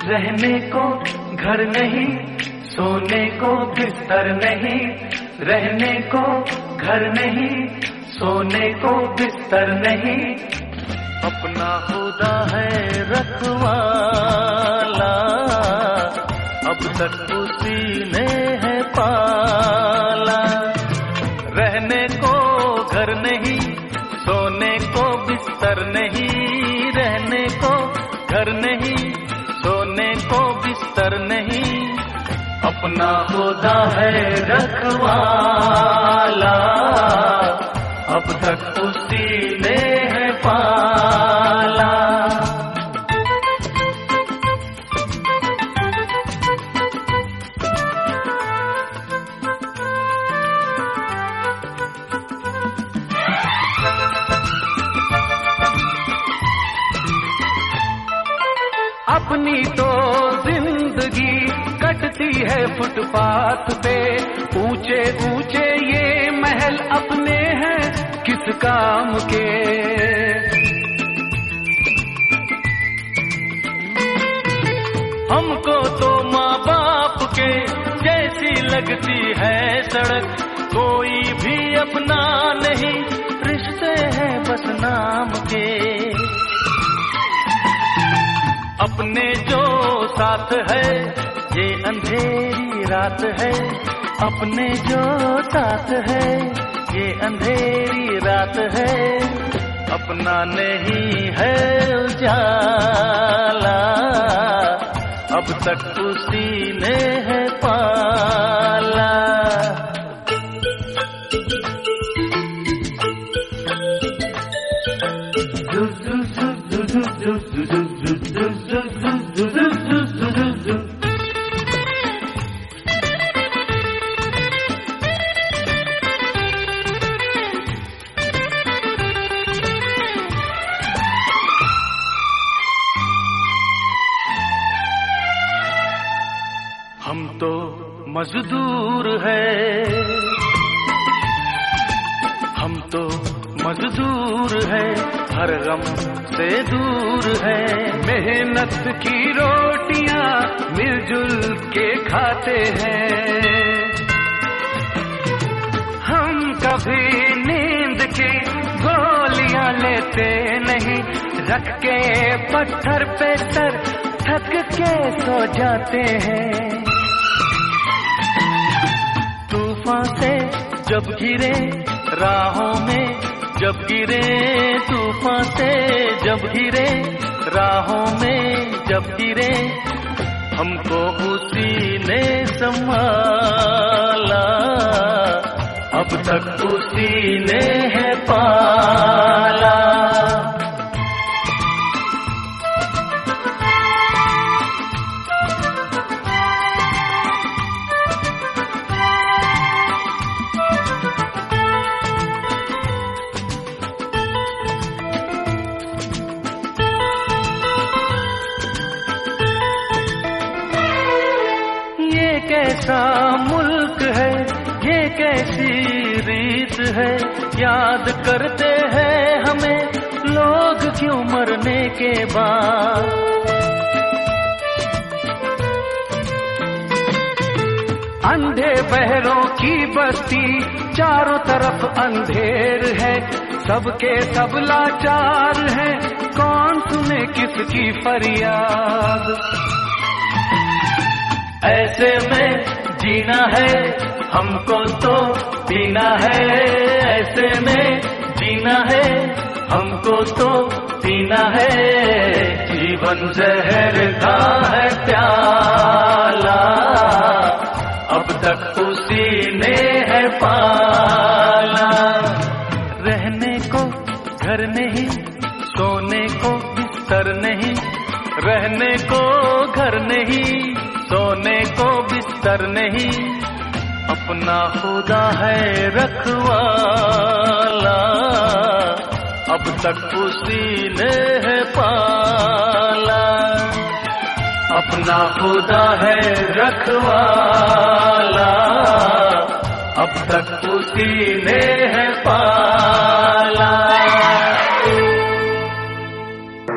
रहने को घर नहीं, सोने को बिस्तर नहीं, रहने को घर नहीं, सोने को बिस्तर नहीं, अपना खुदा है रखवाला, अब तक उसी ने है पाला। रहने को घर नहीं, सोने को बिस्तर नहीं, रहने को घर नहीं, सोने को बिस्तर नहीं, अपना खुदा है रखवाला, अब तक उसी ने है पाला। अपनी तो जिंदगी कटती है फुटपाथ पे, ऊंचे ऊंचे ये महल अपने हैं किस काम के। हमको तो माँ बाप के जैसी लगती है सड़क, कोई भी अपना नहीं, रिश्ते हैं बस नाम के। अपने जो साथ है ये अंधेरी रात है, अपने जो साथ है ये अंधेरी रात है, अपना नहीं है उजाला, अब तक उसी ने है पाला। हम तो मजदूर है, हम तो मजदूर है, हर गम से दूर है, मेहनत की रोटियां मिलजुल के खाते हैं। हम कभी नींद की गोलियां लेते नहीं, रख के पत्थर पे सर थक के सो जाते हैं। तूफान से जब गिरे राहों में, जब गिरे तूफान से जब गिरे राहों में, जब गिरे हमको उसी ने संभाला, अब तक उसी ने है पाला। कैसा मुल्क है, ये कैसी रीत है, याद करते हैं हमें लोग क्यों मरने के बाद। अंधे बहरों की बस्ती, चारों तरफ अंधेर है, सबके सब लाचार हैं, कौन सुने किसकी फरियाद। ऐसे में जीना है हमको तो पीना है, ऐसे में जीना है हमको तो पीना है, जीवन जहर का है प्याला, अब तक उसी ने है पाला। रहने को घर नहीं, सोने को बिस्तर नहीं, रहने को घर नहीं, सोने को बिस्तर नहीं, अपना खुदा है रखवाला, अब तक उसी ने है पाला। अपना खुदा है रखवाला, अब तक उसी ने है पाला।